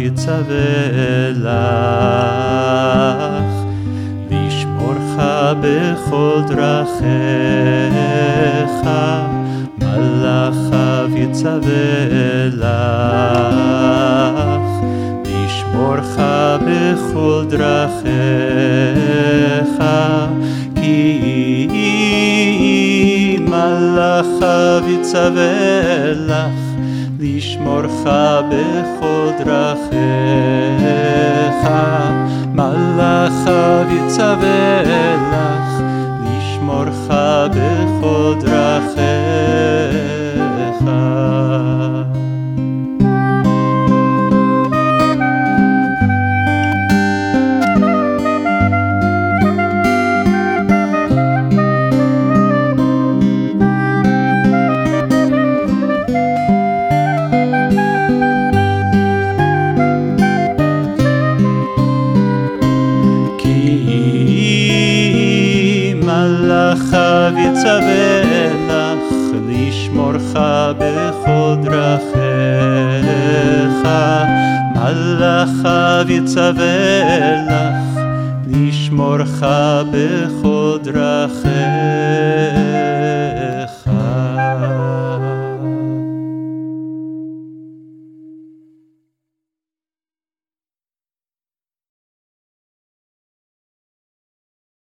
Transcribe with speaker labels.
Speaker 1: יצווה לך, לשמורך בכל דרכיך, מלאכיו יצווה לך, לשמורך בכל דרכיך, כי מלאכיו יצווה לך, לשמורך בכל דרכיך, מלאכיו יצווה לך, לשמורך בכל דרכיך. מלאכיו יצווה לך, לשמורך בכל דרכיך, מלאכיו יצווה לך, לשמורך בכל דרכיך.